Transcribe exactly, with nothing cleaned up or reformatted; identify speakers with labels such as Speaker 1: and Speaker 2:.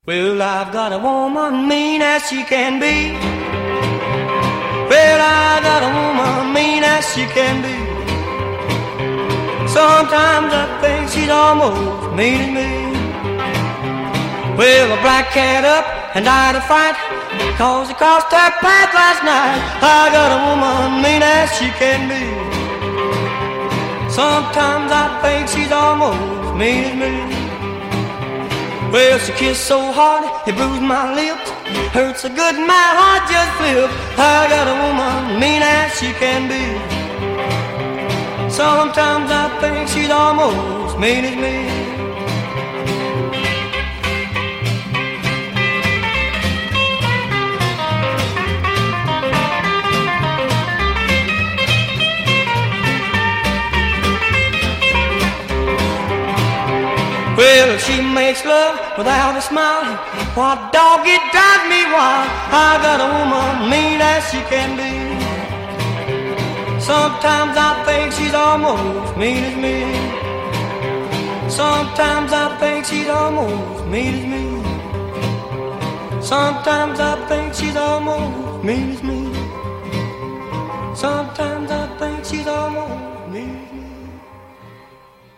Speaker 1: Well, I've got a woman mean as she can be. Well, I got a woman mean as she can be. Sometimes I think she's almost mean as me. Well, a black cat up and died a fight, cause it cost her path last night. I got a woman mean as she can be. Sometimes I think she's almost mean as me. Well, she kissed so hard, it bruised my lips. Hurt so good, my heart just flipped. I got a woman mean as she can be. Sometimes I think she's almost mean as me. Well, if she makes love without a smile, what dog, it drives me wild. I got a woman mean as she can be. Sometimes I think she's almost mean as me. Sometimes I think she's almost mean as me. Sometimes I think she's almost mean as me. Sometimes I think she's almost mean.